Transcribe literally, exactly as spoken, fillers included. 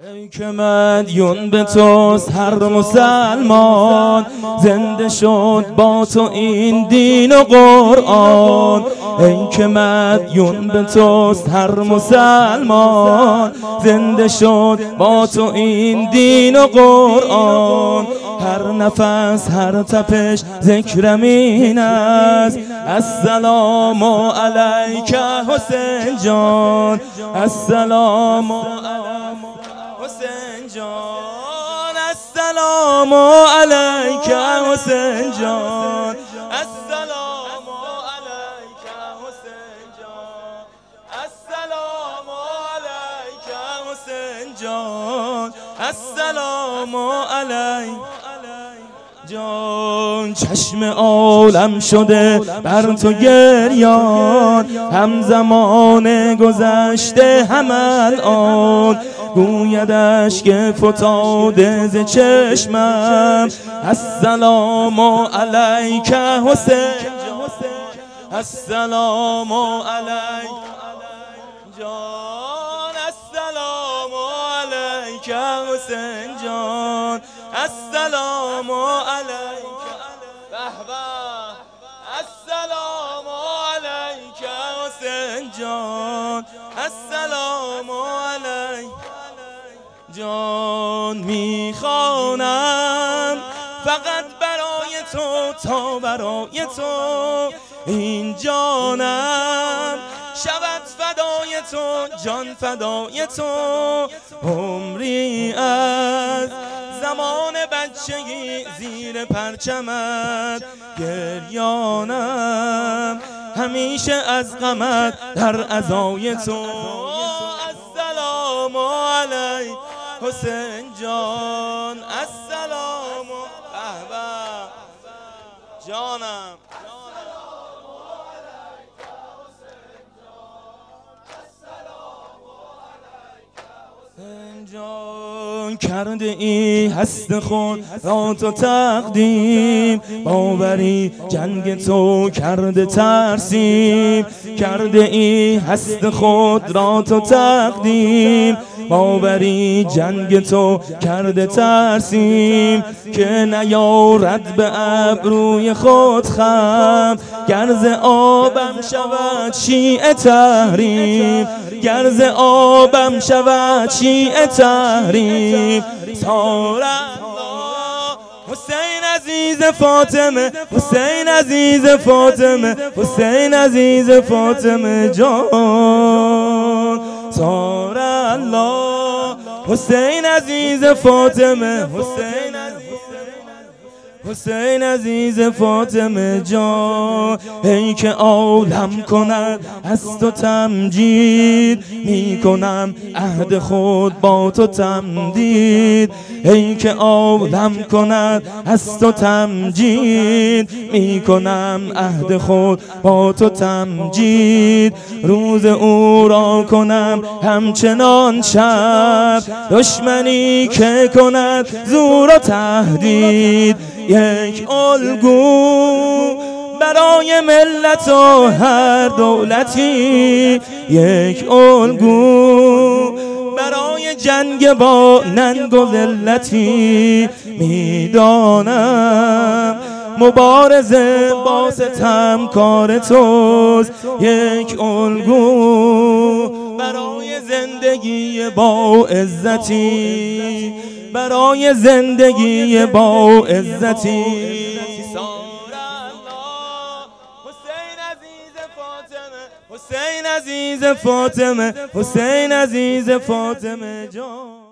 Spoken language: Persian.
ای که مدیون به توست هر مسلمان، زنده شد با تو این دین و قرآن. ای که مدیون به توست هر مسلمان، زنده شد با تو این دین و قرآن. هر نفس هر تپش ذکرم این است، السلام علیک حسین جان، السلام علیک حسین جان، السلام علیک حسین جان، السلام علیک حسین جان، السلام علیک حسین جان، السلام علیک جان. چشم عالم شده بر تو گریان، هم زمان گذشته هم الان. گویدش که فتاده ز چشمم، السلام علیک حسین جان، السلام علیک جان، السلام علیک حسین جان، السلام علیک بهبه، السلام علیک حسین جان، السلام علیک جان. میخوانم فقط برای تو تا برای تو این جانم شود فدای تو، جان فدای تو. عمری از زمان بچگی زیر پرچمت گریانم، همیشه از غمت در عزای تو. السلام علیک حسین جان، السلام بهبه جانم، جان. کرده ای هست خود را تو تقدیم، باوری جنگ تو کرده ترسیم. کرده ای هست خود را تو تقدیم، باوری جنگ تو کرده ترسیم. که نیارد به ابروی خود خم، گرز آبم شود شیء تحریم، گرز آبم شود شیء تحریم. سارا حسین عزیز فاطمه، حسین عزیز فاطمه، حسین عزیز فاطمه جان. سارا الله حسین عزیز فاطمه، حسین حسین عزیز فاطمه جان. ای که عالم کند از تو تمجید، می کنم عهد خود با تو تمدید. ای که عالم کند از تو تمجید، می کنم عهد خود با تو تمجید. روز او را کنم همچنان شب، دشمنی که کند زور و تهدید. یک الگو برای ملت و هر دولتی، یک الگو برای جنگ با ننگ و ذلتی. میدانم مبارزه با ستم کار توست، یک الگو برای زندگی با عزتی، برای زندگی با عزتی. حسین عزیز فاطمه، حسین عزیز فاطمه، حسین عزیز فاطمه جان.